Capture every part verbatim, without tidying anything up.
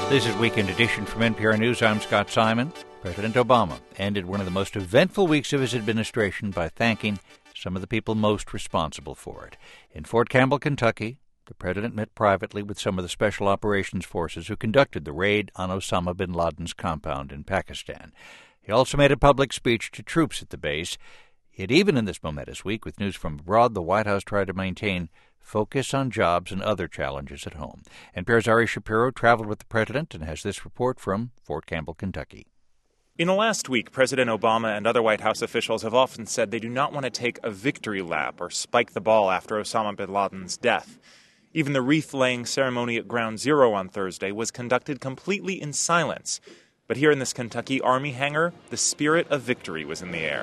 This is Weekend Edition from N P R News. I'm Scott Simon. President Obama ended one of the most eventful weeks of his administration by thanking some of the people most responsible for it. In Fort Campbell, Kentucky, the president met privately with some of the Special Operations Forces who conducted the raid on Osama bin Laden's compound in Pakistan. He also made a public speech to troops at the base. Yet even in this momentous week, with news from abroad, the White House tried to maintain focus on jobs and other challenges at home. N P R's Ari Shapiro traveled with the president and has this report from Fort Campbell, Kentucky. In the last week, President Obama and other White House officials have often said they do not want to take a victory lap or spike the ball after Osama bin Laden's death. Even the wreath-laying ceremony at Ground Zero on Thursday was conducted completely in silence. But here in this Kentucky Army hangar, the spirit of victory was in the air.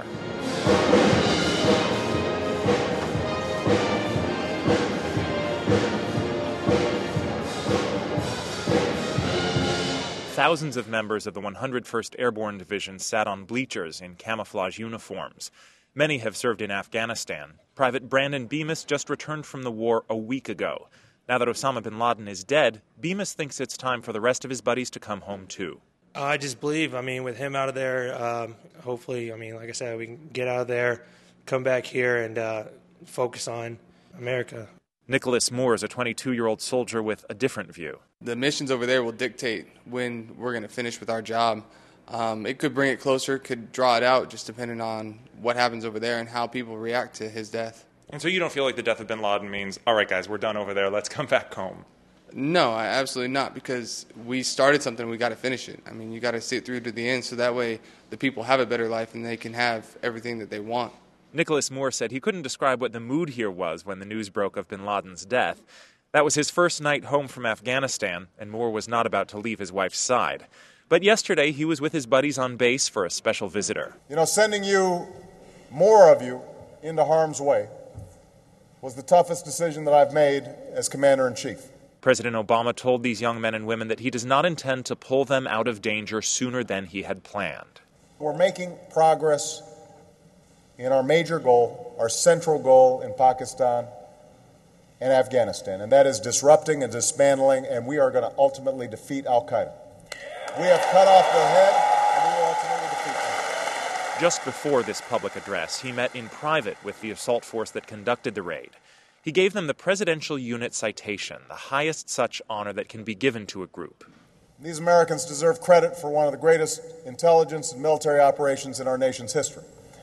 Thousands of members of the one hundred first Airborne Division sat on bleachers in camouflage uniforms. Many have served in Afghanistan. Private Brandon Bemis just returned from the war a week ago. Now that Osama bin Laden is dead, Bemis thinks it's time for the rest of his buddies to come home too. I just believe, I mean, with him out of there, um, hopefully, I mean, like I said, we can get out of there, come back here, and uh, focus on America. Nicholas Moore is a twenty-two-year-old soldier with a different view. The missions over there will dictate when we're going to finish with our job. Um, it could bring it closer, could draw it out, just depending on what happens over there and how people react to his death. And so you don't feel like the death of bin Laden means, all right, guys, we're done over there, let's come back home? No, absolutely not, because we started something, we got to finish it. I mean, you got to see it through to the end so that way the people have a better life and they can have everything that they want. Nicholas Moore said he couldn't describe what the mood here was when the news broke of bin Laden's death. That was his first night home from Afghanistan, and Moore was not about to leave his wife's side. But yesterday, he was with his buddies on base for a special visitor. You know, sending you, more of you, into harm's way was the toughest decision that I've made as Commander-in-Chief. President Obama told these young men and women that he does not intend to pull them out of danger sooner than he had planned. We're making progress in our major goal, our central goal in Pakistan and Afghanistan, and that is disrupting and dismantling, and we are going to ultimately defeat al-Qaeda. We have cut off their head, and we will ultimately defeat them. Just before this public address, he met in private with the assault force that conducted the raid. He gave them the Presidential Unit Citation, the highest such honor that can be given to a group. These Americans deserve credit for one of the greatest intelligence and military operations in our nation's history.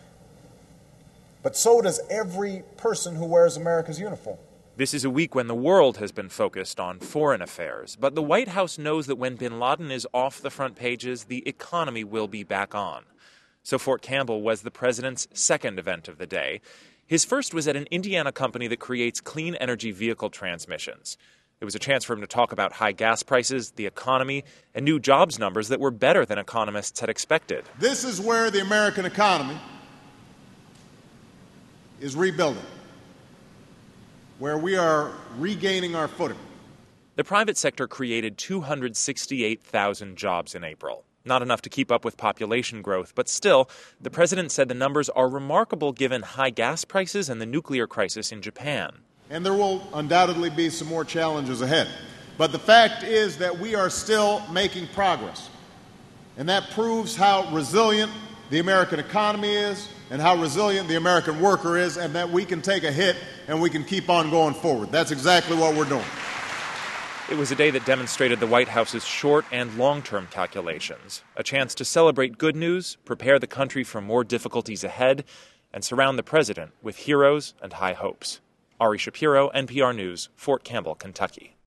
But so does every person who wears America's uniform. This is a week when the world has been focused on foreign affairs, but the White House knows that when bin Laden is off the front pages, the economy will be back on. So Fort Campbell was the president's second event of the day. His first was at an Indiana company that creates clean energy vehicle transmissions. It was a chance for him to talk about high gas prices, the economy, and new jobs numbers that were better than economists had expected. This is where the American economy is rebuilding, where we are regaining our footing. The private sector created two hundred sixty-eight thousand jobs in April. Not enough to keep up with population growth, but still, the president said the numbers are remarkable given high gas prices and the nuclear crisis in Japan. And there will undoubtedly be some more challenges ahead. But the fact is that we are still making progress. And that proves how resilient the American economy is and how resilient the American worker is, and that we can take a hit and we can keep on going forward. That's exactly what we're doing. It was a day that demonstrated the White House's short and long-term calculations, a chance to celebrate good news, prepare the country for more difficulties ahead, and surround the president with heroes and high hopes. Ari Shapiro, N P R News, Fort Campbell, Kentucky.